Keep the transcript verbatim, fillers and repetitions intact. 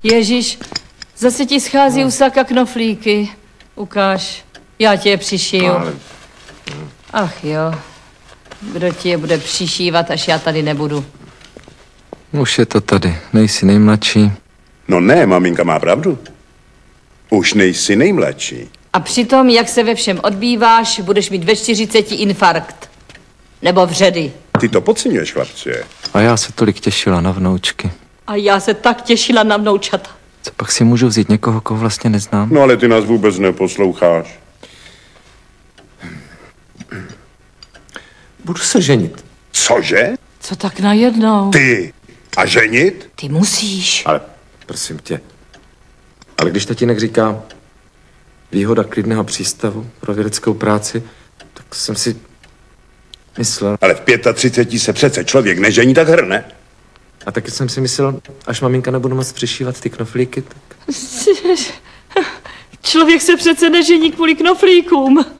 Ježíš, zase ti schází no. Usaka knoflíky. Ukáž, já tě je přišiju. Ale... Ach jo, kdo ti je bude přišívat, až já tady nebudu. Už je to tady, nejsi nejmladší. No ne, maminka má pravdu. Už nejsi nejmladší. A přitom, jak se ve všem odbýváš, budeš mít ve čtyřiceti infarkt. Nebo vředy. Ty to podceňuješ, chlapče. A já se tolik těšila na vnoučky. A já se tak těšila na vnoučata. Co pak si můžu vzít někoho, koho vlastně neznám? No ale ty nás vůbec neposloucháš. Budu se ženit. Cože? Co tak najednou? Ty. A ženit? Ty musíš. Ale prosím tě. Ale když tatínek říká výhoda klidného přístavu pro vědeckou práci, tak jsem si myslel... Ale v třiceti pěti se přece člověk nežení tak hrne. A taky jsem si myslel, až maminka nebude moc přišívat ty knoflíky, tak... Člověk se přece nežení kvůli knoflíkům.